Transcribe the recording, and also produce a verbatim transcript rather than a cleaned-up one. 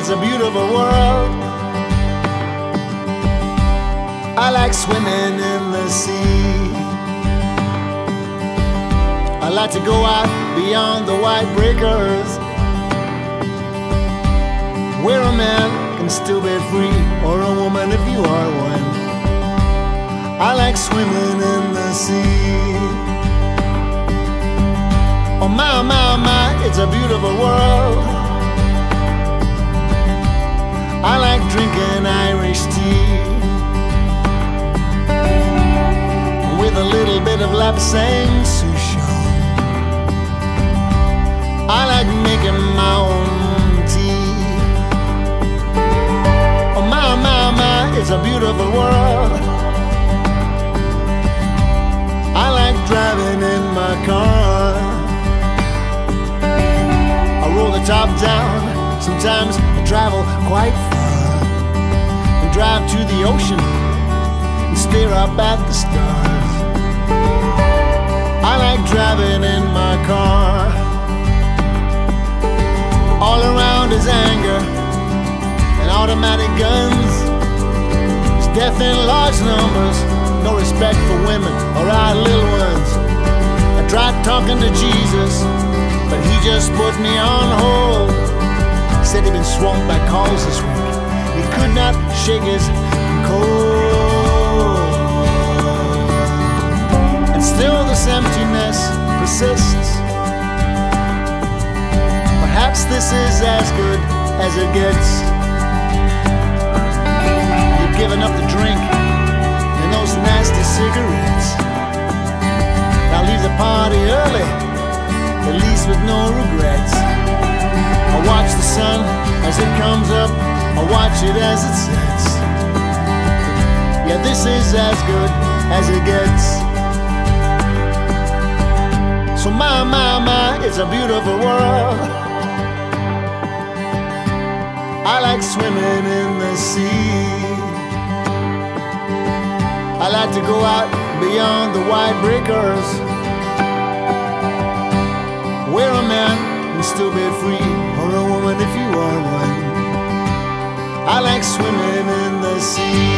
it's a beautiful world. I like swimming in the sea. I like to go out beyond the white breakers, where a man can still be free, or a woman if you are one. I like swimming in the sea. Oh my, my, my, it's a beautiful world. I like drinking Irish tea with a little bit of lapsang souchong. I like making my own tea. Oh my, my, my, it's a beautiful world. I like driving in my car. I roll the top down. Sometimes I travel quite far and drive to the ocean and stare up at the stars. I like driving in my car. All around is anger and automatic guns. There's death in large numbers, no respect for women or our little ones. I tried talking to Jesus, but he just put me on hold. He said he'd been swamped by calls this week. He could not shake his cold. And still this emptiness persists. Perhaps this is as good as it gets. You've given up the drink and those nasty cigarettes. Now leave the party early, at least with no regrets. I watch the sun as it comes up, I watch it as it sets. Yeah, this is as good as it gets. So my, my, my, it's a beautiful world. I like swimming in the sea. I like to go out beyond the white breakers, where a man can still be free, or a woman if you are one. I like swimming in the sea.